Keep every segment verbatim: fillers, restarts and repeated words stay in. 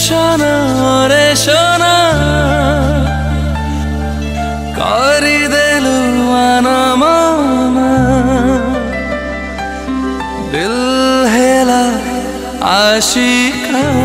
सोना रे सोना କରିଦେଲୁ ମାନମନା ଦିଲ ହେଲା ଆଶିକାନା।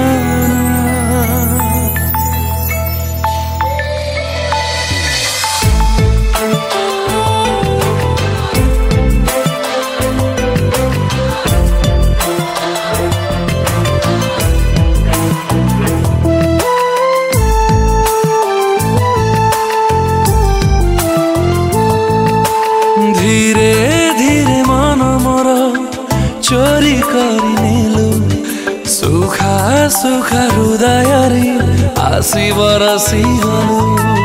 धीरे धीरे मन मोर चोरी करी नेलु सुखा सुखा हृदय रे आसी बरसी गलु।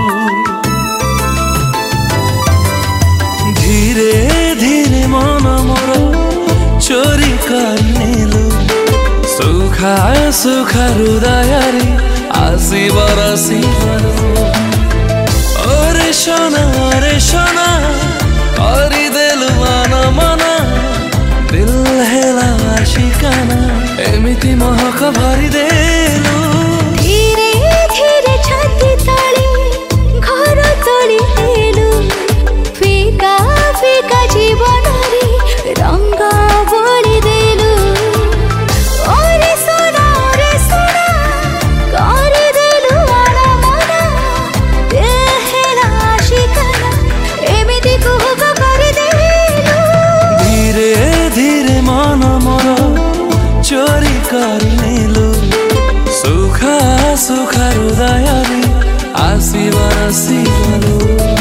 धीरे धीरे मन मोर चोरी करी नेलु सुखा सुखा हृदय रे आसी बरसी गलु। ओरे सोना रे सोना କରିଦେଲୁ ମାନମନା ଦିଲ ହେଲା ଆଶିକାନା ଏମିତି ମହକ ଭରିଦେଲୁ। ଧୀରେ ଧୀରେ ଛାତି ତଳେ ଘର ତୋଳିଦେଲୁ ଫିକା ଫିକା ଜୀବନରେ ରଙ୍ଗ ବୋଳିଦେଲୁ। ଓରେ सोना रे सोना କରିଦେଲୁ ମାନମନା ଦିଲ ହେଲା ଆଶିକାନା ଏମିତି କୁହୁକ चोरी करी नेलु सुखा सुखा हृदय रे आसी बरसी गलु।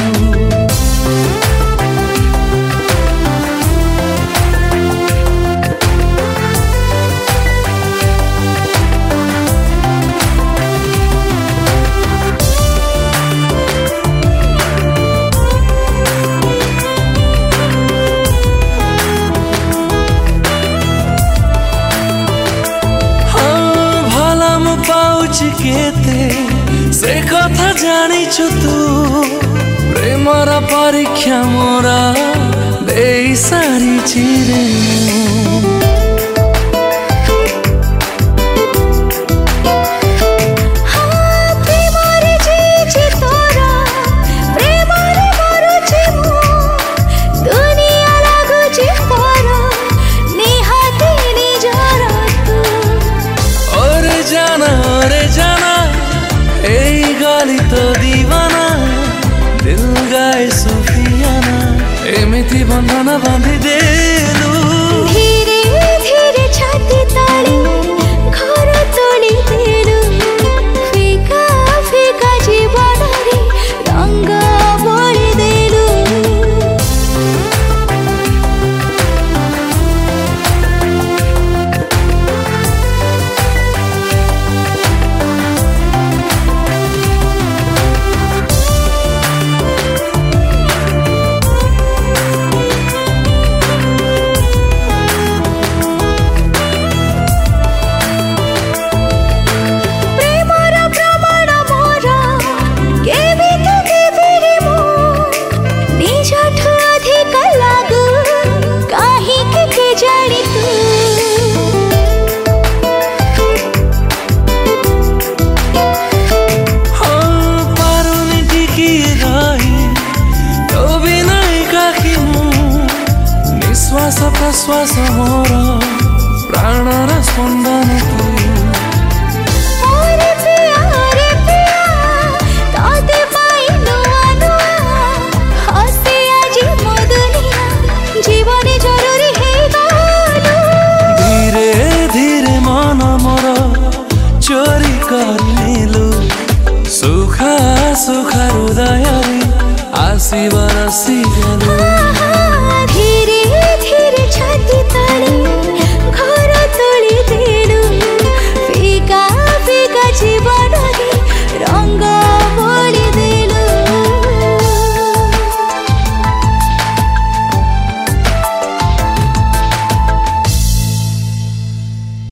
केते से कथा जानिछु तू प्रेमर परीक्षा मोरा दे सारी चिरे। तो दीवाना दिल गाए सुफियाना एमिति बंधना बांधी देलु। धीरे धीरे छाती तळे घर तोଳିदेलु फिका फिका जीवନରେ रंग बोଳିदेलु। श्वास प्रश्वास मोर प्राणर स्पंदन तू। ओरे पिया रे पिया तोते पाई नुआ नुआ हसे आजी मो दुनिया जीवन जरूरी है गलु। धीरे धीरे मन मोर चोरी करी नेलु सुखा सुखा हृदय रे आसी बरसी गलु।